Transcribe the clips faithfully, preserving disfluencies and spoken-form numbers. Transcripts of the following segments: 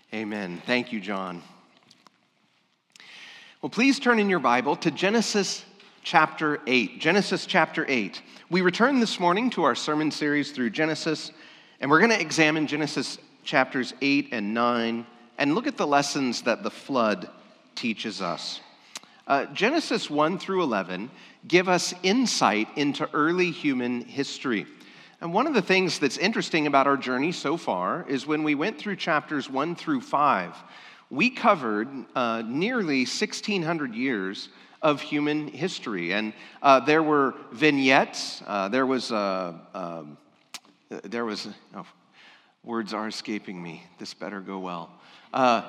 Amen. Thank you, John. Well, please turn in your Bible to Genesis chapter eight. Genesis chapter eight. We return this morning to our sermon series through Genesis, and we're going to examine Genesis chapters eight and nine and look at the lessons that the flood teaches us. Uh, Genesis one through eleven give us insight into early human history. And one of the things that's interesting about our journey so far is when we went through chapters one through five, we covered uh, nearly sixteen hundred years of human history. And uh, there were vignettes, uh, there was, uh, uh, there was, oh, words are escaping me, this better go well. Uh,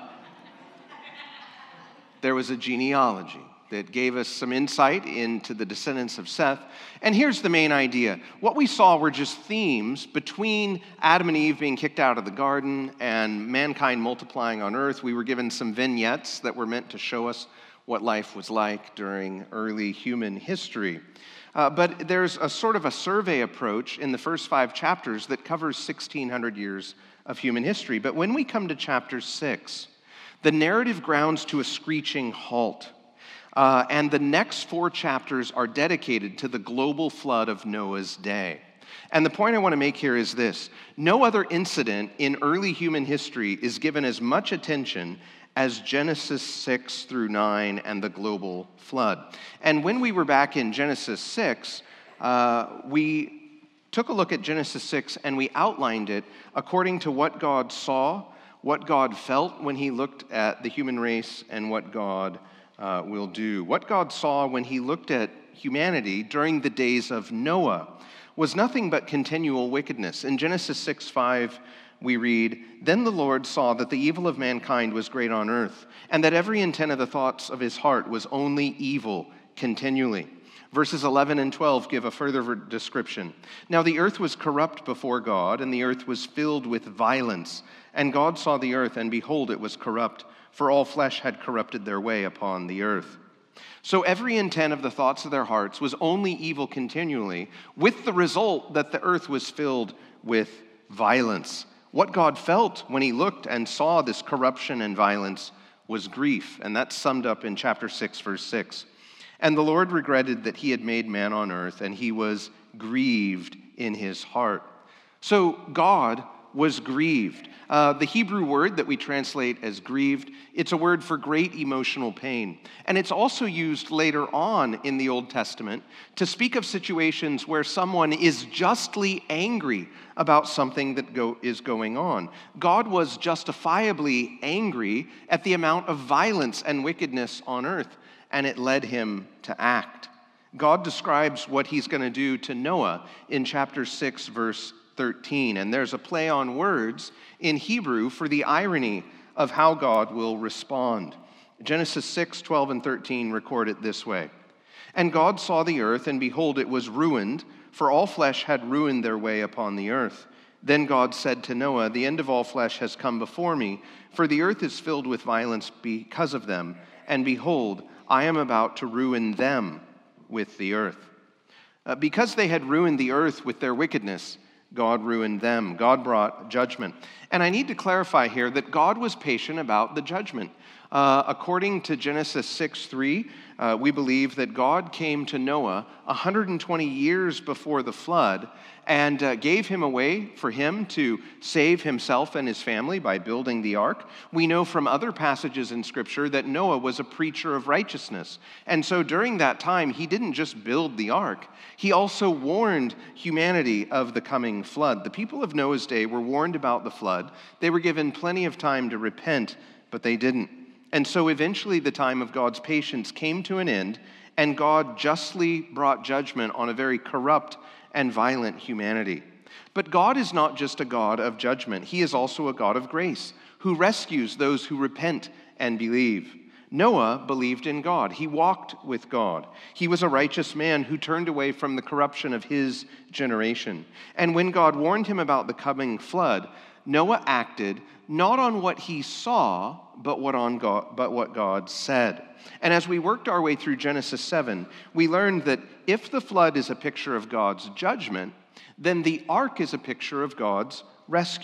there was a genealogy that gave us some insight into the descendants of Seth. And here's the main idea. What we saw were just themes between Adam and Eve being kicked out of the garden and mankind multiplying on earth. We were given some vignettes that were meant to show us what life was like during early human history. Uh, but there's a sort of a survey approach in the first five chapters that covers sixteen hundred years of human history. But when we come to chapter six, the narrative grounds to a screeching halt. Uh, and the next four chapters are dedicated to the global flood of Noah's day. And the point I want to make here is this. No other incident in early human history is given as much attention as Genesis six through nine and the global flood. And when we were back in Genesis six, uh, we took a look at Genesis six and we outlined it according to what God saw, what God felt when he looked at the human race, and what God Uh, will do. What God saw when he looked at humanity during the days of Noah was nothing but continual wickedness. In Genesis six five, we read, "Then the Lord saw that the evil of mankind was great on earth, and that every intent of the thoughts of his heart was only evil continually." Verses eleven and twelve give a further description. "Now the earth was corrupt before God, and the earth was filled with violence. And God saw the earth, and behold, it was corrupt, for all flesh had corrupted their way upon the earth." So every intent of the thoughts of their hearts was only evil continually, with the result that the earth was filled with violence. What God felt when he looked and saw this corruption and violence was grief, and that's summed up in chapter six, verse six. "And the Lord regretted that he had made man on earth, and he was grieved in his heart." So God was grieved. Uh, the Hebrew word that we translate as grieved, it's a word for great emotional pain. And it's also used later on in the Old Testament to speak of situations where someone is justly angry about something that go, is going on. God was justifiably angry at the amount of violence and wickedness on earth, and it led him to act. God describes what he's going to do to Noah in chapter six, verse thirteen, and there's a play on words in Hebrew for the irony of how God will respond. Genesis six, twelve, and thirteen record it this way. "And God saw the earth, and behold, it was ruined, for all flesh had ruined their way upon the earth. Then God said to Noah, the end of all flesh has come before me, for the earth is filled with violence because of them. And behold, I am about to ruin them with the earth." Uh, because they had ruined the earth with their wickedness, God ruined them. God brought judgment. And I need to clarify here that God was patient about the judgment. Uh, according to Genesis six three, uh, we believe that God came to Noah one hundred twenty years before the flood and uh, gave him a way for him to save himself and his family by building the ark. We know from other passages in Scripture that Noah was a preacher of righteousness. And so during that time, he didn't just build the ark. He also warned humanity of the coming flood. The people of Noah's day were warned about the flood. They were given plenty of time to repent, but they didn't. And so eventually the time of God's patience came to an end, and God justly brought judgment on a very corrupt and violent humanity. But God is not just a God of judgment. He is also a God of grace, who rescues those who repent and believe. Noah believed in God. He walked with God. He was a righteous man who turned away from the corruption of his generation. And when God warned him about the coming flood, Noah acted not on what he saw, but what on God, but what God said. And as we worked our way through Genesis seven, we learned that if the flood is a picture of God's judgment, then the ark is a picture of God's rescue.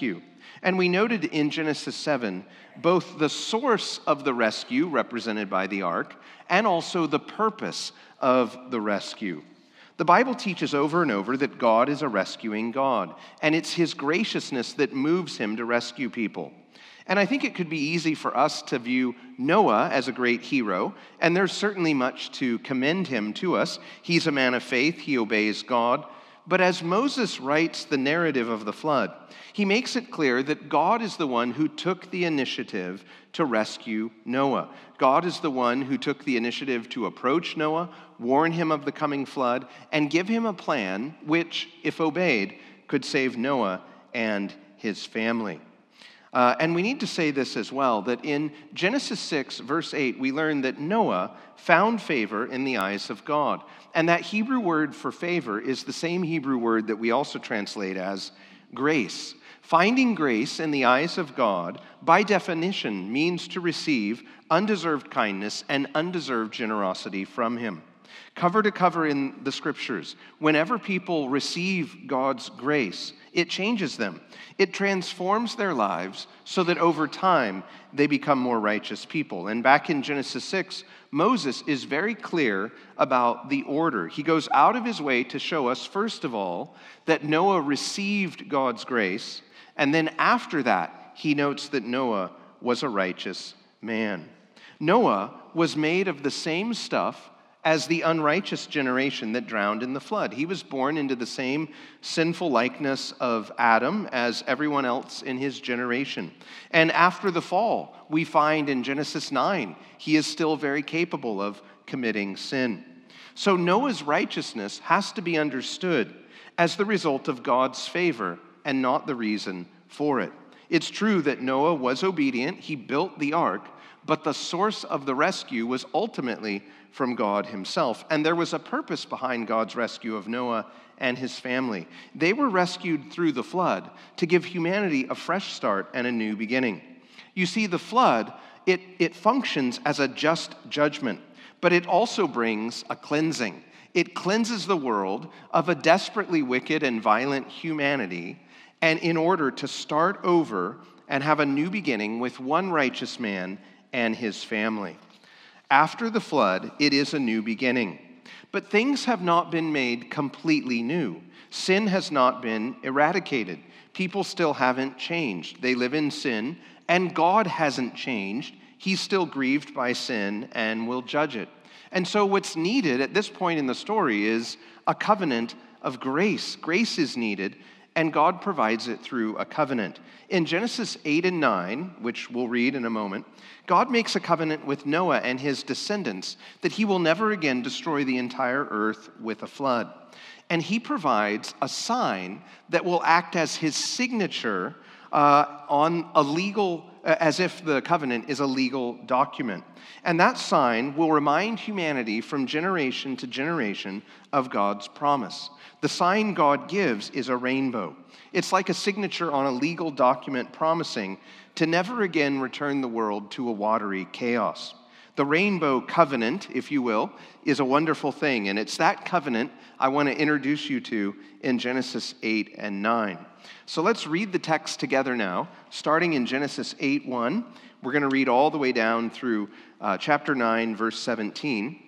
And we noted in Genesis seven both the source of the rescue, represented by the ark, and also the purpose of the rescue. The Bible teaches over and over that God is a rescuing God, and it's his graciousness that moves him to rescue people. And I think it could be easy for us to view Noah as a great hero, and there's certainly much to commend him to us. He's a man of faith, he obeys God. But as Moses writes the narrative of the flood, he makes it clear that God is the one who took the initiative to rescue Noah. God is the one who took the initiative to approach Noah, warn him of the coming flood, and give him a plan which, if obeyed, could save Noah and his family. Uh, and we need to say this as well, that in Genesis six, verse eight, we learn that Noah found favor in the eyes of God. And that Hebrew word for favor is the same Hebrew word that we also translate as grace. Finding grace in the eyes of God, by definition, means to receive undeserved kindness and undeserved generosity from him. Cover to cover in the scriptures, whenever people receive God's grace, it changes them. It transforms their lives so that over time they become more righteous people. And back in Genesis six, Moses is very clear about the order. He goes out of his way to show us, first of all, that Noah received God's grace, and then after that, he notes that Noah was a righteous man. Noah was made of the same stuff as the unrighteous generation that drowned in the flood. He was born into the same sinful likeness of Adam as everyone else in his generation. And after the fall, we find in Genesis nine, he is still very capable of committing sin. So Noah's righteousness has to be understood as the result of God's favor and not the reason for it. It's true that Noah was obedient, he built the ark, but the source of the rescue was ultimately from God himself. And there was a purpose behind God's rescue of Noah and his family. They were rescued through the flood to give humanity a fresh start and a new beginning. You see, the flood, it, it functions as a just judgment, but it also brings a cleansing. It cleanses the world of a desperately wicked and violent humanity, and in order to start over and have a new beginning with one righteous man and his family. After the flood, it is a new beginning. But things have not been made completely new. Sin has not been eradicated. People still haven't changed. They live in sin, and God hasn't changed. He's still grieved by sin and will judge it. And so what's needed at this point in the story is a covenant of grace. Grace is needed, and God provides it through a covenant. In Genesis eight and nine, which we'll read in a moment, God makes a covenant with Noah and his descendants that he will never again destroy the entire earth with a flood. And he provides a sign that will act as his signature uh, on a legal, uh, as if the covenant is a legal document. And that sign will remind humanity from generation to generation of God's promise. The sign God gives is a rainbow. It's like a signature on a legal document promising to never again return the world to a watery chaos. The rainbow covenant, if you will, is a wonderful thing, and it's that covenant I want to introduce you to in Genesis eight and nine. So let's read the text together now, starting in Genesis eight one. We're going to read all the way down through uh, chapter nine, verse seventeen.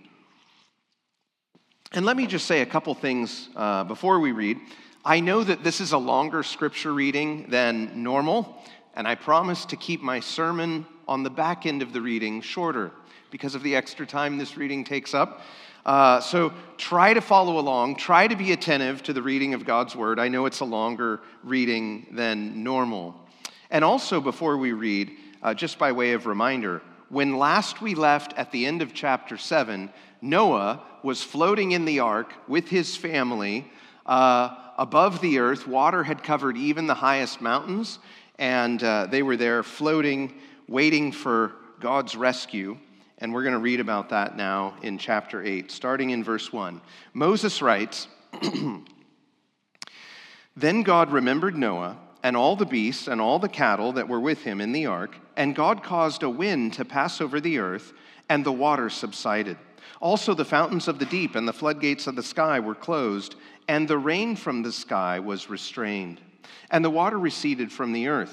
And let me just say a couple things uh, before we read. I know that this is a longer scripture reading than normal, and I promise to keep my sermon on the back end of the reading shorter because of the extra time this reading takes up. Uh, so try to follow along. Try to be attentive to the reading of God's word. I know it's a longer reading than normal. And also, before we read, uh, just by way of reminder, when last we left at the end of chapter seven, Noah was floating in the ark with his family uh, above the earth. Water had covered even the highest mountains, and uh, they were there floating, waiting for God's rescue. And we're going to read about that now in chapter eight, starting in verse one. Moses writes, Then God remembered Noah and all the beasts and all the cattle that were with him in the ark, and God caused a wind to pass over the earth, and the water subsided. Also the fountains of the deep and the floodgates of the sky were closed, and the rain from the sky was restrained. And the water receded from the earth.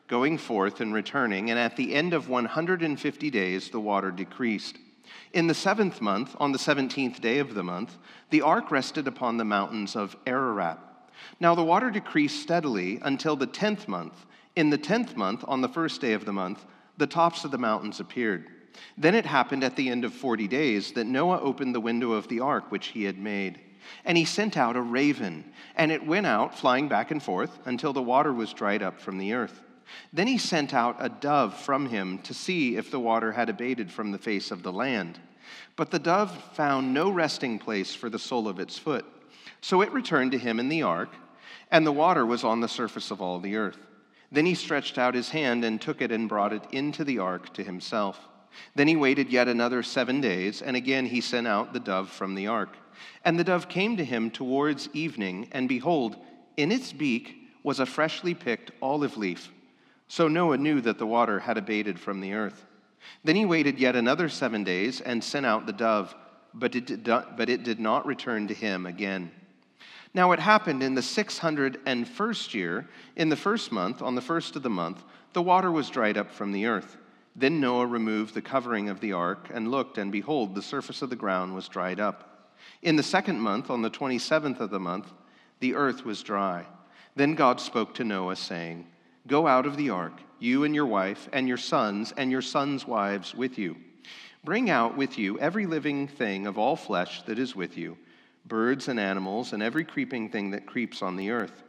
going forth and returning, and at the end of one hundred fifty days the water decreased. In the seventh month, on the seventeenth day of the month, the ark rested upon the mountains of Ararat. Now the water decreased steadily until the tenth month. In the tenth month, on the first day of the month, the tops of the mountains appeared. Then it happened at the end of forty days that Noah opened the window of the ark which he had made. And he sent out a raven, and it went out flying back and forth until the water was dried up from the earth. Then he sent out a dove from him to see if the water had abated from the face of the land. But the dove found no resting place for the sole of its foot. So it returned to him in the ark, and the water was on the surface of all the earth. Then he stretched out his hand and took it and brought it into the ark to himself. Then he waited yet another seven days, and again he sent out the dove from the ark. And the dove came to him towards evening, and behold, in its beak was a freshly picked olive leaf. So Noah knew that the water had abated from the earth. Then he waited yet another seven days and sent out the dove, but it did not, but it did not return to him again. Now it happened in the six hundred and first year, in the first month, on the first of the month, the water was dried up from the earth. Then Noah removed the covering of the ark and looked, and behold, the surface of the ground was dried up. In the second month, on the twenty-seventh of the month, the earth was dry. Then God spoke to Noah, saying, Go out of the ark, you and your wife, and your sons, and your sons' wives with you. Bring out with you every living thing of all flesh that is with you, birds and animals, and every creeping thing that creeps on the earth,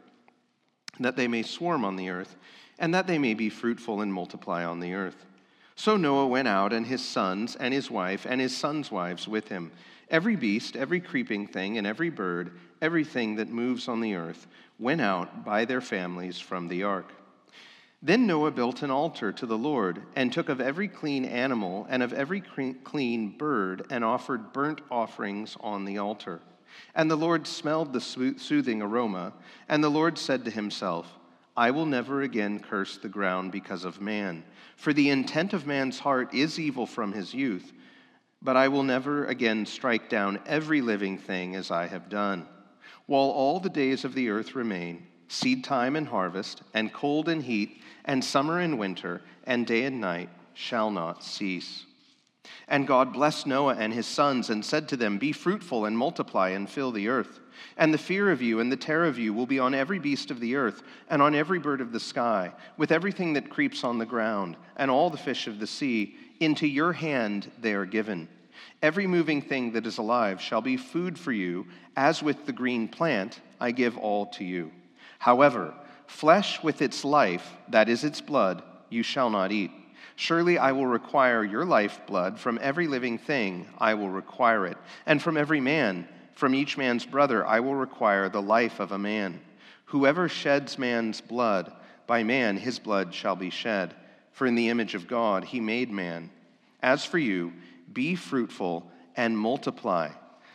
that they may swarm on the earth, and that they may be fruitful and multiply on the earth. So Noah went out, and his sons, and his wife, and his sons' wives with him. Every beast, every creeping thing, and every bird, everything that moves on the earth, went out by their families from the ark. Then Noah built an altar to the Lord, and took of every clean animal and of every clean bird, and offered burnt offerings on the altar. And the Lord smelled the soothing aroma, and the Lord said to himself, I will never again curse the ground because of man, for the intent of man's heart is evil from his youth, but I will never again strike down every living thing as I have done. While all the days of the earth remain, seed time and harvest, and cold and heat, and summer and winter, and day and night shall not cease. And God blessed Noah and his sons, and said to them, Be fruitful and multiply and fill the earth. And the fear of you and the terror of you will be on every beast of the earth, and on every bird of the sky, with everything that creeps on the ground, and all the fish of the sea. Into your hand they are given. Every moving thing that is alive shall be food for you, as with the green plant I give all to you. However, flesh with its life, that is its blood, you shall not eat. Surely I will require your lifeblood from every living thing, I will require it. And from every man, from each man's brother, I will require the life of a man. Whoever sheds man's blood, by man his blood shall be shed. For in the image of God he made man. As for you, be fruitful and multiply.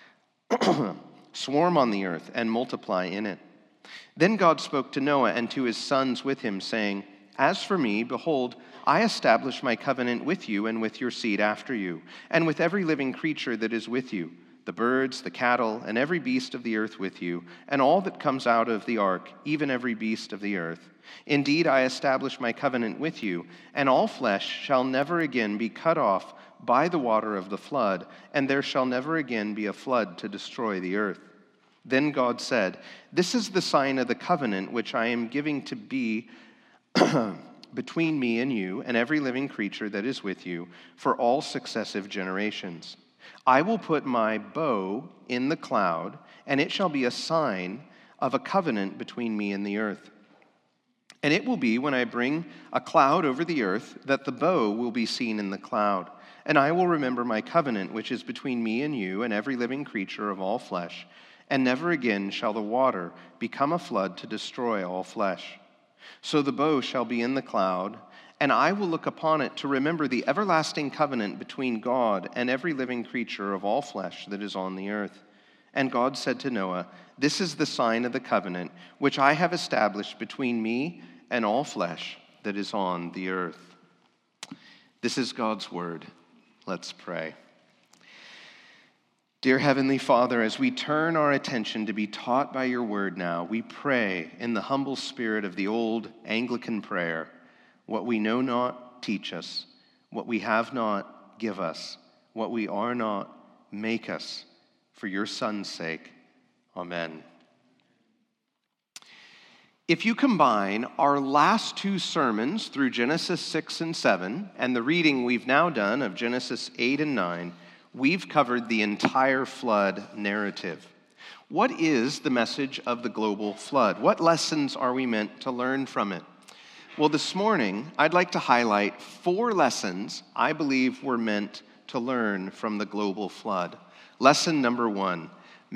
Swarm on the earth and multiply in it. Then God spoke to Noah and to his sons with him, saying, As for me, behold, I establish my covenant with you and with your seed after you, and with every living creature that is with you, the birds, the cattle, and every beast of the earth with you, and all that comes out of the ark, even every beast of the earth. Indeed, I establish my covenant with you, and all flesh shall never again be cut off by the water of the flood, and there shall never again be a flood to destroy the earth. Then God said, This is the sign of the covenant which I am giving to be between me and you and every living creature that is with you for all successive generations. I will put my bow in the cloud, and it shall be a sign of a covenant between me and the earth. And it will be when I bring a cloud over the earth that the bow will be seen in the cloud. And I will remember my covenant which is between me and you and every living creature of all flesh. And never again shall the water become a flood to destroy all flesh. So the bow shall be in the cloud, and I will look upon it to remember the everlasting covenant between God and every living creature of all flesh that is on the earth. And God said to Noah, This is the sign of the covenant which I have established between me and all flesh that is on the earth. This is God's word. Let's pray. Dear Heavenly Father, as we turn our attention to be taught by your word now, we pray in the humble spirit of the old Anglican prayer, What we know not, teach us. What we have not, give us. What we are not, make us. For your Son's sake. Amen. If you combine our last two sermons through Genesis six and seven and the reading we've now done of Genesis eight and nine, we've covered the entire flood narrative. What is the message of the global flood? What lessons are we meant to learn from it? Well, this morning, I'd like to highlight four lessons I believe we're meant to learn from the global flood. Lesson number one,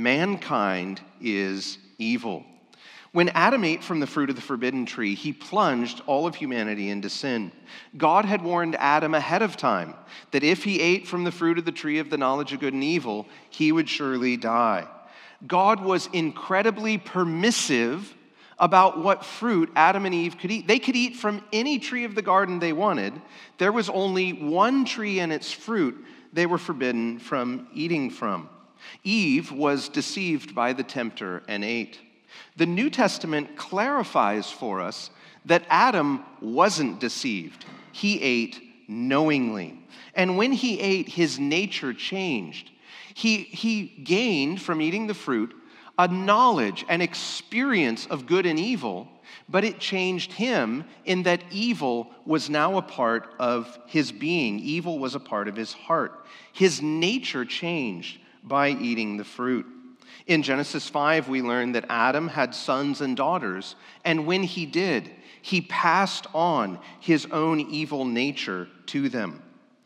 mankind is evil. When Adam ate from the fruit of the forbidden tree, he plunged all of humanity into sin. God had warned Adam ahead of time that if he ate from the fruit of the tree of the knowledge of good and evil, he would surely die. God was incredibly permissive about what fruit Adam and Eve could eat. They could eat from any tree of the garden they wanted. There was only one tree and its fruit they were forbidden from eating from. Eve was deceived by the tempter and ate. The New Testament clarifies for us that Adam wasn't deceived. He ate knowingly. And when he ate, his nature changed. He, he gained from eating the fruit a knowledge, an experience of good and evil, but it changed him in that evil was now a part of his being. Evil was a part of his heart. His nature changed by eating the fruit. In Genesis five, we learn that Adam had sons and daughters, and when he did, he passed on his own evil nature to them.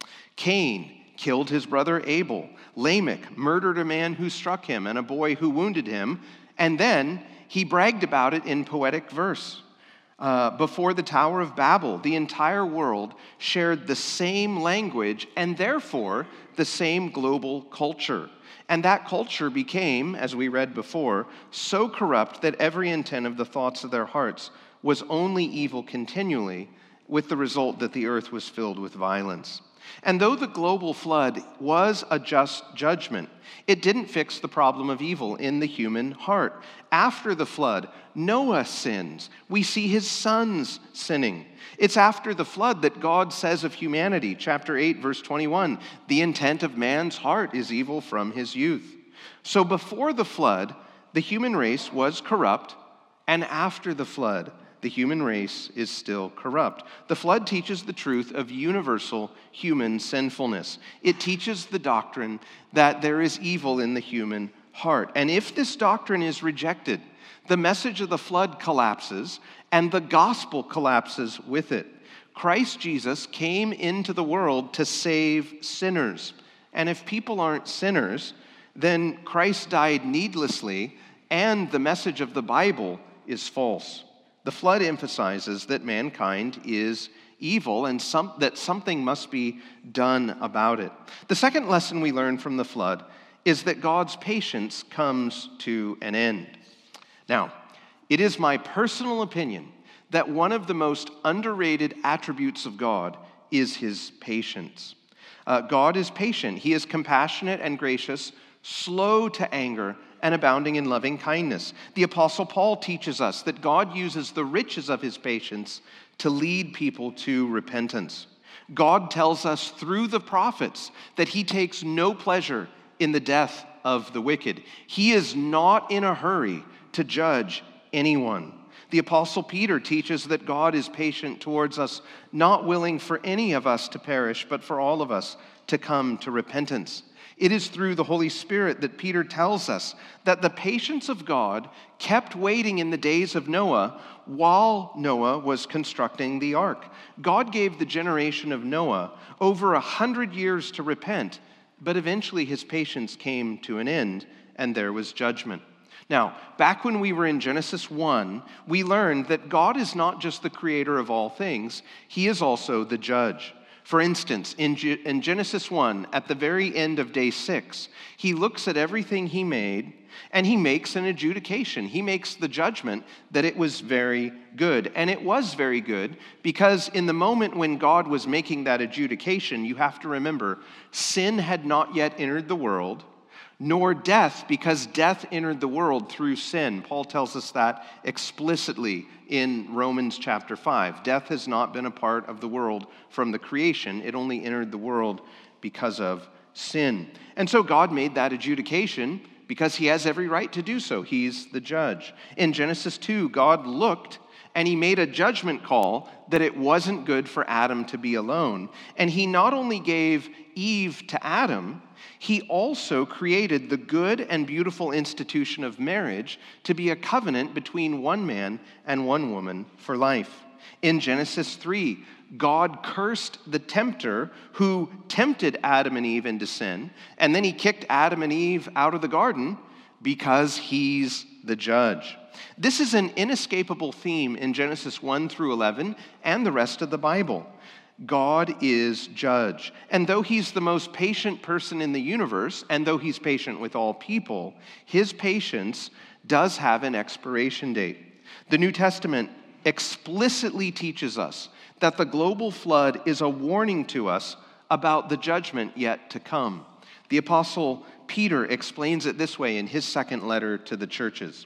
Cain killed his brother Abel. Lamech murdered a man who struck him and a boy who wounded him, and then he bragged about it in poetic verse. Uh, before the Tower of Babel, the entire world shared the same language and therefore the same global culture. And that culture became, as we read before, so corrupt that every intent of the thoughts of their hearts was only evil continually, with the result that the earth was filled with violence. And though the global flood was a just judgment, it didn't fix the problem of evil in the human heart. After the flood, Noah sins. We see his sons sinning. It's after the flood that God says of humanity, chapter eight, verse twenty-one, the intent of man's heart is evil from his youth. So before the flood, the human race was corrupt, and after the flood, the human race is still corrupt. The flood teaches the truth of universal human sinfulness. It teaches the doctrine that there is evil in the human heart. And if this doctrine is rejected, the message of the flood collapses and the gospel collapses with it. Christ Jesus came into the world to save sinners. And if people aren't sinners, then Christ died needlessly and the message of the Bible is false. The flood emphasizes that mankind is evil and some, that something must be done about it. The second lesson we learn from the flood is that God's patience comes to an end. Now, it is my personal opinion that one of the most underrated attributes of God is his patience. Uh, God is patient. He is compassionate and gracious, slow to anger, and abounding in loving kindness. The Apostle Paul teaches us that God uses the riches of his patience to lead people to repentance. God tells us through the prophets that he takes no pleasure in the death of the wicked. He is not in a hurry to judge anyone. The Apostle Peter teaches that God is patient towards us, not willing for any of us to perish, but for all of us to come to repentance. It is through the Holy Spirit that Peter tells us that the patience of God kept waiting in the days of Noah while Noah was constructing the ark. God gave the generation of Noah over a hundred years to repent, but eventually his patience came to an end and there was judgment. Now, back when we were in Genesis one, we learned that God is not just the creator of all things, he is also the judge. For instance, in, Ge- in Genesis one, at the very end of day six, he looks at everything he made and he makes an adjudication. He makes the judgment that it was very good. And it was very good because in the moment when God was making that adjudication, you have to remember, sin had not yet entered the world. nor death, because death entered the world through sin. Paul tells us that explicitly in Romans chapter five. Death has not been a part of the world from the creation. It only entered the world because of sin. And so God made that adjudication because he has every right to do so. He's the judge. In Genesis two, God looked and he made a judgment call that it wasn't good for Adam to be alone. And he not only gave Eve to Adam, he also created the good and beautiful institution of marriage to be a covenant between one man and one woman for life. In Genesis three, God cursed the tempter who tempted Adam and Eve into sin, and then he kicked Adam and Eve out of the garden because he's the judge. This is an inescapable theme in Genesis one through eleven and the rest of the Bible. God is judge. And though he's the most patient person in the universe, and though he's patient with all people, his patience does have an expiration date. The New Testament explicitly teaches us that the global flood is a warning to us about the judgment yet to come. The Apostle Peter explains it this way in his second letter to the churches.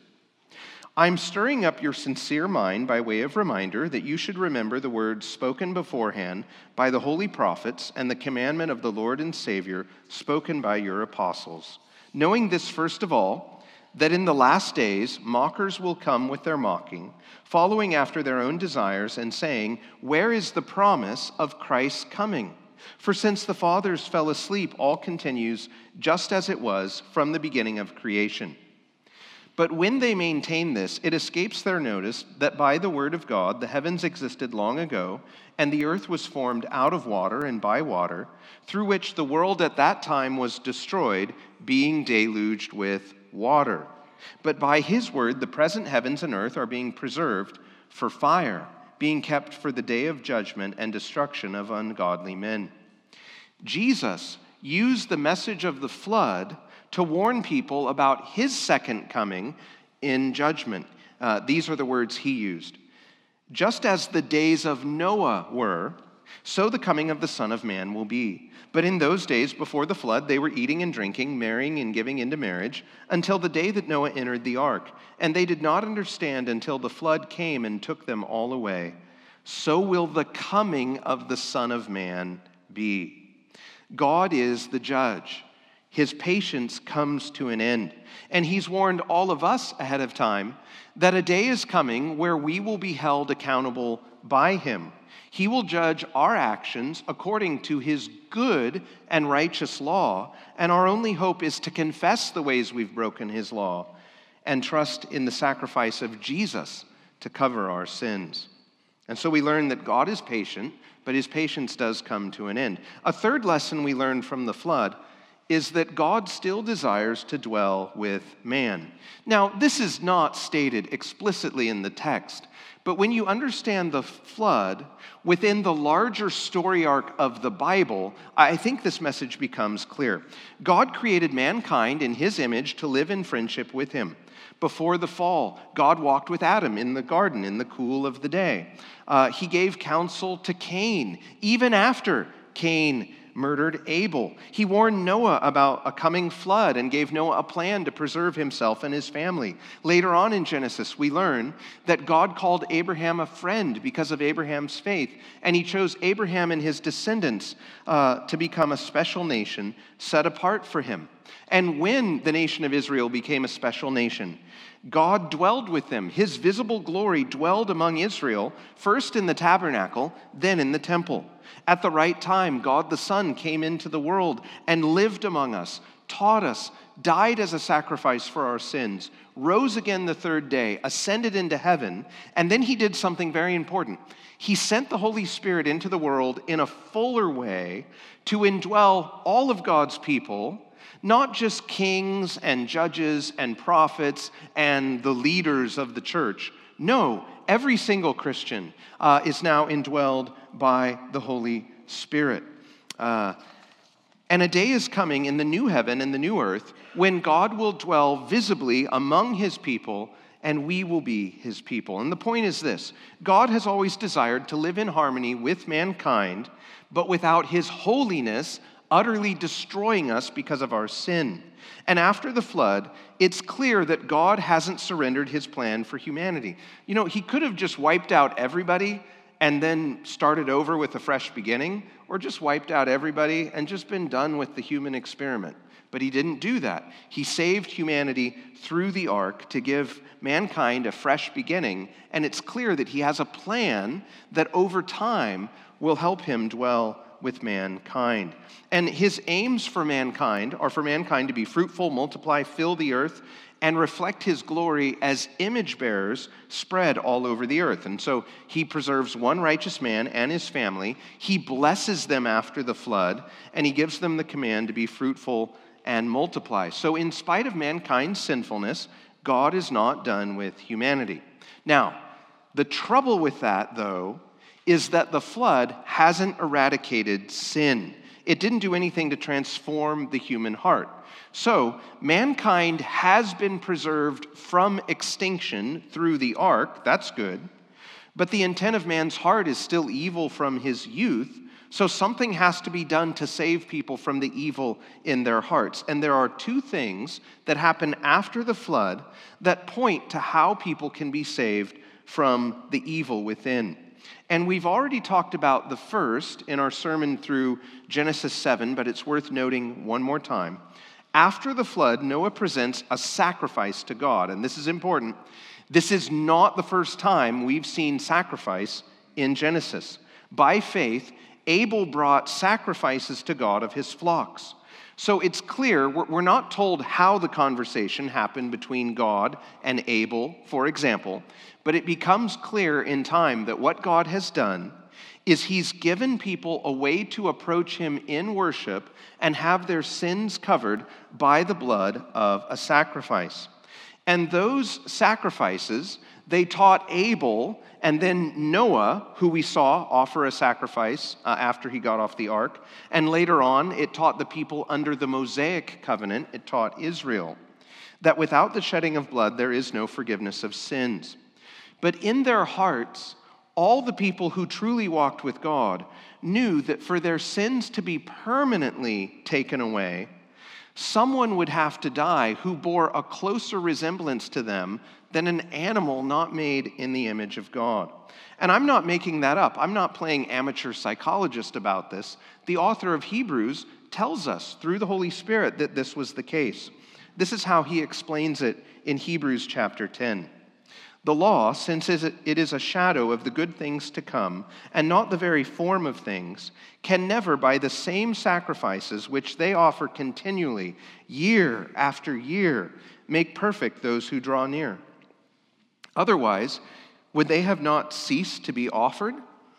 I'm stirring up your sincere mind by way of reminder that you should remember the words spoken beforehand by the holy prophets and the commandment of the Lord and Savior spoken by your apostles. Knowing this, first of all, that in the last days mockers will come with their mocking, following after their own desires and saying, where is the promise of Christ's coming? For since the fathers fell asleep, all continues just as it was from the beginning of creation. But when they maintain this, it escapes their notice that by the word of God the heavens existed long ago, and the earth was formed out of water and by water, through which the world at that time was destroyed, being deluged with water. But by his word the present heavens and earth are being preserved for fire, being kept for the day of judgment and destruction of ungodly men. Jesus used the message of the flood to warn people about his second coming in judgment. Uh, these are the words he used. Just as the days of Noah were, so the coming of the Son of Man will be. But in those days before the flood, they were eating and drinking, marrying and giving into marriage, until the day that Noah entered the ark. And they did not understand until the flood came and took them all away. So will the coming of the Son of Man be. God is the judge. His patience comes to an end. And he's warned all of us ahead of time that a day is coming where we will be held accountable by him. He will judge our actions according to his good and righteous law, and our only hope is to confess the ways we've broken his law and trust in the sacrifice of Jesus to cover our sins. And so we learn that God is patient, but his patience does come to an end. A third lesson we learn from the flood is that God still desires to dwell with man. Now, this is not stated explicitly in the text, but when you understand the flood within the larger story arc of the Bible, I think this message becomes clear. God created mankind in his image to live in friendship with him. Before the fall, God walked with Adam in the garden in the cool of the day. Uh, he gave counsel to Cain, even after Cain murdered Abel. He warned Noah about a coming flood and gave Noah a plan to preserve himself and his family. Later on in Genesis, we learn that God called Abraham a friend because of Abraham's faith, and he chose Abraham and his descendants uh, to become a special nation set apart for him. And when the nation of Israel became a special nation, God dwelled with them. His visible glory dwelled among Israel, first in the tabernacle, then in the temple. At the right time, God the Son came into the world and lived among us, taught us, died as a sacrifice for our sins, rose again the third day, ascended into heaven, and then he did something very important. He sent the Holy Spirit into the world in a fuller way to indwell all of God's people, not just kings and judges and prophets and the leaders of the church. No, every single Christian uh, is now indwelled by the Holy Spirit. Uh, and a day is coming in the new heaven and the new earth when God will dwell visibly among his people and we will be his people. And the point is this: God has always desired to live in harmony with mankind, but without his holiness utterly destroying us because of our sin. And after the flood, it's clear that God hasn't surrendered his plan for humanity. You know, he could have just wiped out everybody and then started over with a fresh beginning, or just wiped out everybody and just been done with the human experiment. But he didn't do that. He saved humanity through the ark to give mankind a fresh beginning, and it's clear that he has a plan that over time will help him dwell with mankind. And his aims for mankind are for mankind to be fruitful, multiply, fill the earth, and reflect his glory as image bearers spread all over the earth. And so he preserves one righteous man and his family. He blesses them after the flood, and he gives them the command to be fruitful and multiply. So in spite of mankind's sinfulness, God is not done with humanity. Now, the trouble with that, though, is that the flood hasn't eradicated sin. It didn't do anything to transform the human heart. So, mankind has been preserved from extinction through the ark. That's good. But the intent of man's heart is still evil from his youth. So something has to be done to save people from the evil in their hearts. And there are two things that happen after the flood that point to how people can be saved from the evil within. And we've already talked about the first in our sermon through Genesis seven, but it's worth noting one more time. After the flood, Noah presents a sacrifice to God, and this is important. This is not the first time we've seen sacrifice in Genesis. By faith, Abel brought sacrifices to God of his flocks. So it's clear, we're not told how the conversation happened between God and Abel, for example, but it becomes clear in time that what God has done is he's given people a way to approach him in worship and have their sins covered by the blood of a sacrifice. And those sacrifices, they taught Abel and then Noah, who we saw offer a sacrifice uh, after he got off the ark. And later on, it taught the people under the Mosaic covenant, it taught Israel, that without the shedding of blood, there is no forgiveness of sins. But in their hearts, all the people who truly walked with God knew that for their sins to be permanently taken away, someone would have to die who bore a closer resemblance to them than an animal not made in the image of God. And I'm not making that up. I'm not playing amateur psychologist about this. The author of Hebrews tells us through the Holy Spirit that this was the case. This is how he explains it in Hebrews chapter ten. The law, since it is a shadow of the good things to come, and not the very form of things, can never, by the same sacrifices which they offer continually, year after year, make perfect those who draw near. Otherwise, would they have not ceased to be offered?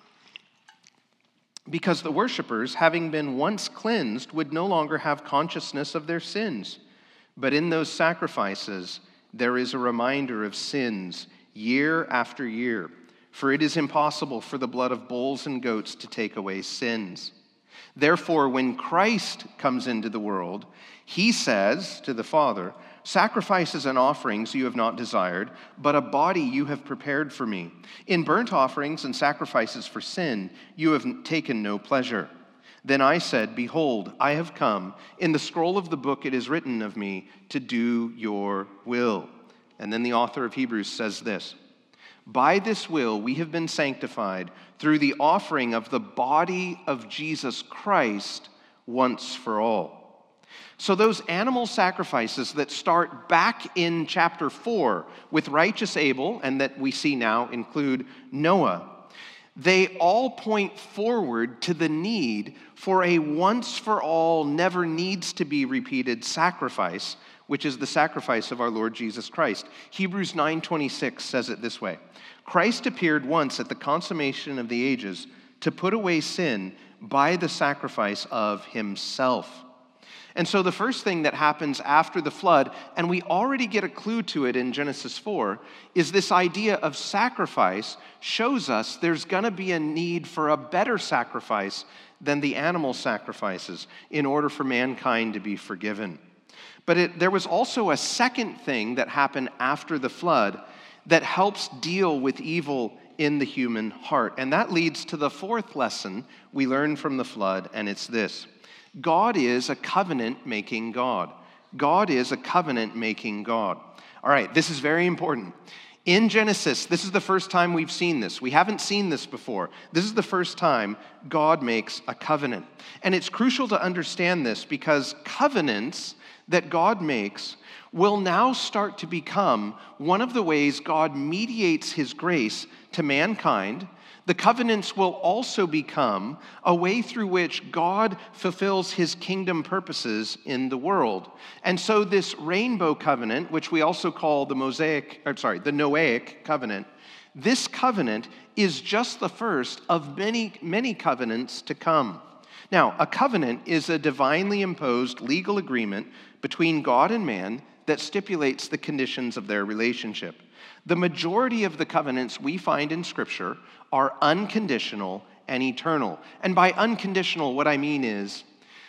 Because the worshipers, having been once cleansed, would no longer have consciousness of their sins. But in those sacrifices, there is a reminder of sins year after year, for it is impossible for the blood of bulls and goats to take away sins. Therefore, when Christ comes into the world, he says to the Father, "Sacrifices and offerings you have not desired, but a body you have prepared for me. In burnt offerings and sacrifices for sin you have taken no pleasure." Then I said, "Behold, I have come. In the scroll of the book it is written of me to do your will." And then the author of Hebrews says this, "By this will we have been sanctified through the offering of the body of Jesus Christ once for all." So those animal sacrifices that start back in chapter four with righteous Abel, and that we see now include Noah, they all point forward to the need for a once-for-all, never needs to be repeated sacrifice, which is the sacrifice of our Lord Jesus Christ. Hebrews nine twenty-six says it this way, "Christ appeared once at the consummation of the ages to put away sin by the sacrifice of himself." And so the first thing that happens after the flood, and we already get a clue to it in Genesis four, is this idea of sacrifice shows us there's going to be a need for a better sacrifice than the animal sacrifices in order for mankind to be forgiven. But it, there was also a second thing that happened after the flood that helps deal with evil in the human heart. And that leads to the fourth lesson we learn from the flood, and it's this. God is a covenant-making God. God is a covenant-making God. All right, this is very important. In Genesis, this is the first time we've seen this. We haven't seen this before. This is the first time God makes a covenant. And it's crucial to understand this because covenants that God makes will now start to become one of the ways God mediates his grace to mankind. The covenants will also become a way through which God fulfills his kingdom purposes in the world. And so this rainbow covenant, which we also call the Mosaic, or sorry, the Noahic covenant, this covenant is just the first of many, many covenants to come. Now, a covenant is a divinely imposed legal agreement between God and man that stipulates the conditions of their relationship. The majority of the covenants we find in Scripture are unconditional and eternal. And by unconditional, what I mean is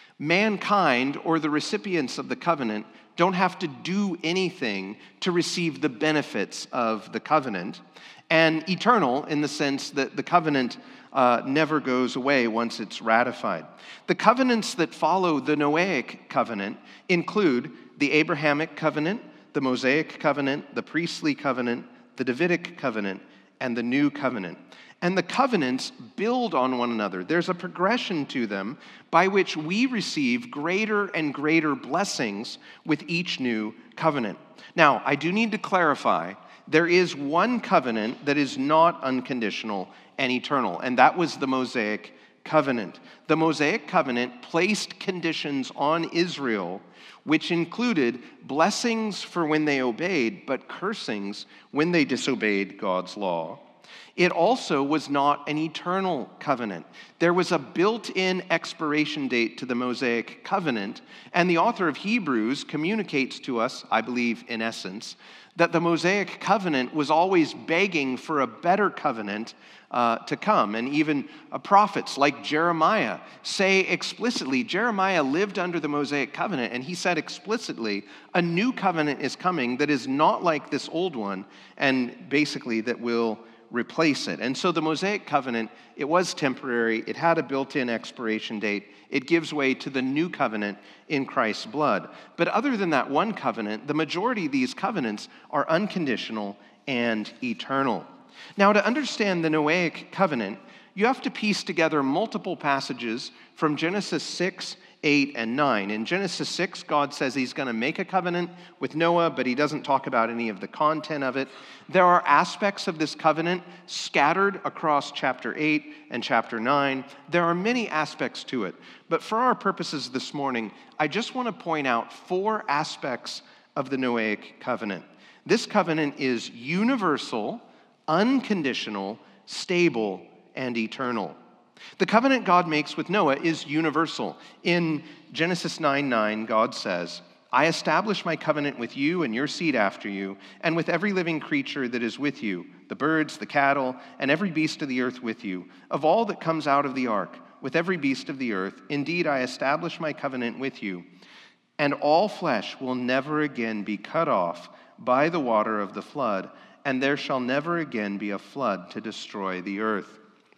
mankind or the recipients of the covenant don't have to do anything to receive the benefits of the covenant. And eternal in the sense that the covenant uh, never goes away once it's ratified. The covenants that follow the Noahic covenant include the Abrahamic covenant, the Mosaic covenant, the priestly covenant, the Davidic covenant, and the new covenant. And the covenants build on one another. There's a progression to them by which we receive greater and greater blessings with each new covenant. Now, I do need to clarify, there is one covenant that is not unconditional and eternal, and that was the Mosaic covenant. The Mosaic covenant placed conditions on Israel which included blessings for when they obeyed, but cursings when they disobeyed God's law. It also was not an eternal covenant. There was a built-in expiration date to the Mosaic covenant, and the author of Hebrews communicates to us, I believe in essence, that the Mosaic covenant was always begging for a better covenant uh, to come. And even uh, prophets like Jeremiah say explicitly, Jeremiah lived under the Mosaic covenant, and he said explicitly, a new covenant is coming that is not like this old one, and basically that will replace it. And so the Mosaic covenant, it was temporary. It had a built-in expiration date. It gives way to the new covenant in Christ's blood. But other than that one covenant, the majority of these covenants are unconditional and eternal. Now, to understand the Noahic covenant, you have to piece together multiple passages from Genesis six, eight, and nine. In Genesis six, God says he's going to make a covenant with Noah, but he doesn't talk about any of the content of it. There are aspects of this covenant scattered across chapter eight and chapter nine. There are many aspects to it. But for our purposes this morning, I just want to point out four aspects of the Noahic covenant. This covenant is universal, unconditional, stable, and eternal. The covenant God makes with Noah is universal. In Genesis nine nine, God says, I establish my covenant with you and your seed after you, and with every living creature that is with you, the birds, the cattle, and every beast of the earth with you, of all that comes out of the ark, with every beast of the earth. Indeed, I establish my covenant with you, and all flesh will never again be cut off by the water of the flood, and there shall never again be a flood to destroy the earth.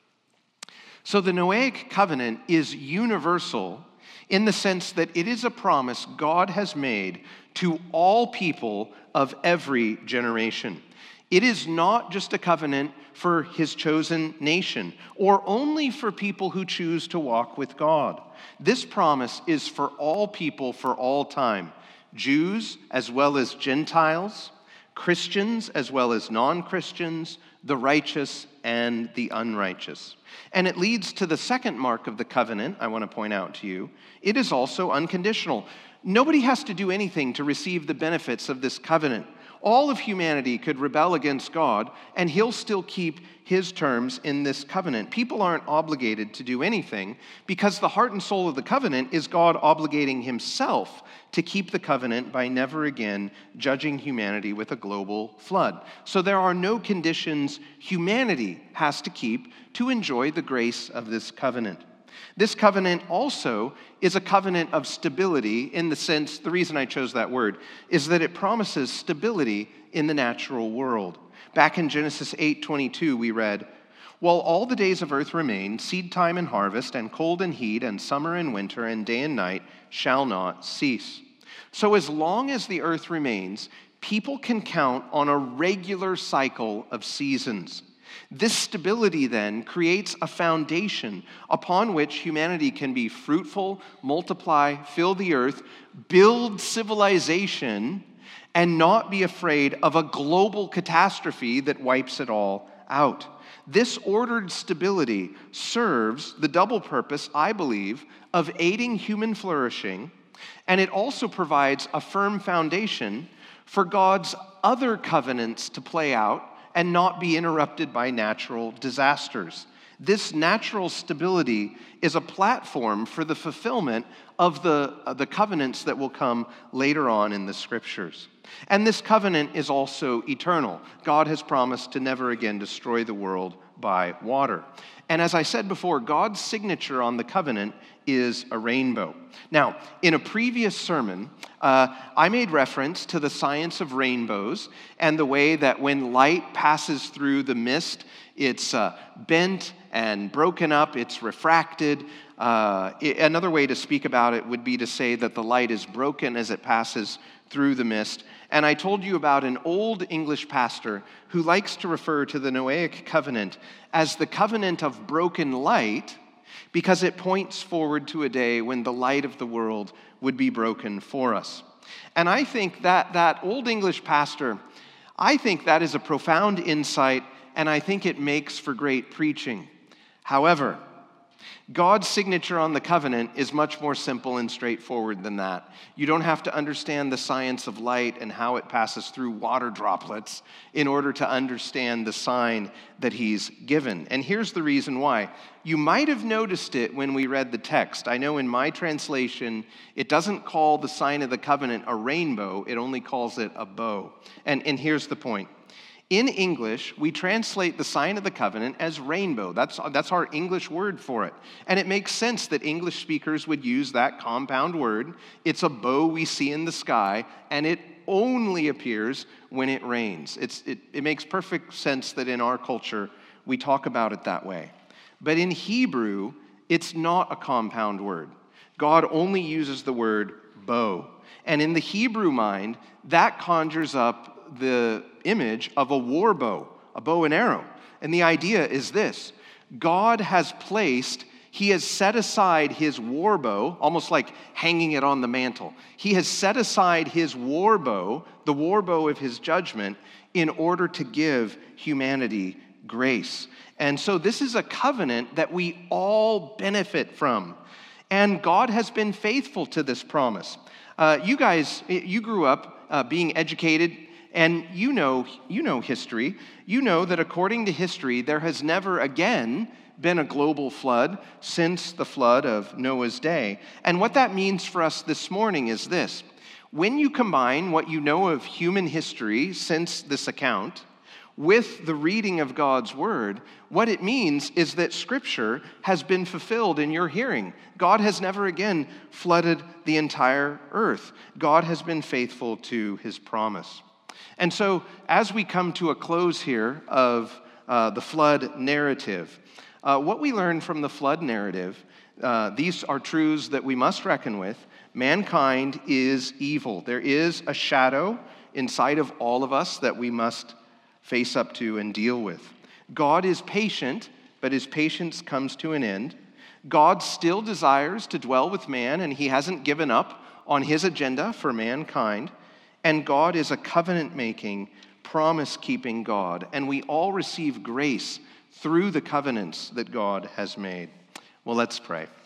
So the Noahic covenant is universal in the sense that it is a promise God has made to all people of every generation. It is not just a covenant for his chosen nation or only for people who choose to walk with God. This promise is for all people for all time, Jews as well as Gentiles, Christians as well as non-Christians, the righteous and the unrighteous. And it leads to the second mark of the covenant I want to point out to you. It is also unconditional. Nobody has to do anything to receive the benefits of this covenant. All of humanity could rebel against God, and he'll still keep his terms in this covenant. People aren't obligated to do anything because the heart and soul of the covenant is God obligating himself to keep the covenant by never again judging humanity with a global flood. So there are no conditions humanity has to keep to enjoy the grace of this covenant. This covenant also is a covenant of stability in the sense, the reason I chose that word, is that it promises stability in the natural world. Back in Genesis eight twenty-two, we read, While all the days of earth remain, seed time and harvest, and cold and heat, and summer and winter, and day and night shall not cease. So as long as the earth remains, people can count on a regular cycle of seasons. This stability then creates a foundation upon which humanity can be fruitful, multiply, fill the earth, build civilization, and not be afraid of a global catastrophe that wipes it all out. This ordered stability serves the double purpose, I believe, of aiding human flourishing, and it also provides a firm foundation for God's other covenants to play out and not be interrupted by natural disasters. This natural stability is a platform for the fulfillment of the, uh, the covenants that will come later on in the scriptures. And this covenant is also eternal. God has promised to never again destroy the world by water. And as I said before, God's signature on the covenant is a rainbow. Now, in a previous sermon, uh, I made reference to the science of rainbows and the way that when light passes through the mist, it's uh, bent and broken up, it's refracted. Uh, it, another way to speak about it would be to say that the light is broken as it passes through the mist. And I told you about an old English pastor who likes to refer to the Noahic covenant as the covenant of broken light because it points forward to a day when the light of the world would be broken for us. And I think that that old English pastor, I think that is a profound insight, and I think it makes for great preaching. However, God's signature on the covenant is much more simple and straightforward than that. You don't have to understand the science of light and how it passes through water droplets in order to understand the sign that he's given. And here's the reason why. You might have noticed it when we read the text. I know in my translation, it doesn't call the sign of the covenant a rainbow. It only calls it a bow. And, and here's the point. In English, we translate the sign of the covenant as rainbow. That's, that's our English word for it. And it makes sense that English speakers would use that compound word. It's a bow we see in the sky, and it only appears when it rains. It's, it, it makes perfect sense that in our culture, we talk about it that way. But in Hebrew, it's not a compound word. God only uses the word bow. And in the Hebrew mind, that conjures up the image of a war bow, a bow and arrow. And the idea is this: God has placed, he has set aside his war bow, almost like hanging it on the mantle. He has set aside his war bow, the war bow of his judgment, in order to give humanity grace. And so this is a covenant that we all benefit from. And God has been faithful to this promise. Uh, you guys, you grew up uh, being educated, and you know, you know history. You know that according to history, there has never again been a global flood since the flood of Noah's day. And what that means for us this morning is this: when you combine what you know of human history since this account with the reading of God's word, what it means is that Scripture has been fulfilled in your hearing. God has never again flooded the entire earth. God has been faithful to his promise. And so, as we come to a close here of uh, the flood narrative, uh, what we learn from the flood narrative, uh, these are truths that we must reckon with. Mankind is evil. There is a shadow inside of all of us that we must face up to and deal with. God is patient, but his patience comes to an end. God still desires to dwell with man, and he hasn't given up on his agenda for mankind. And God is a covenant-making, promise-keeping God, and we all receive grace through the covenants that God has made. Well, let's pray.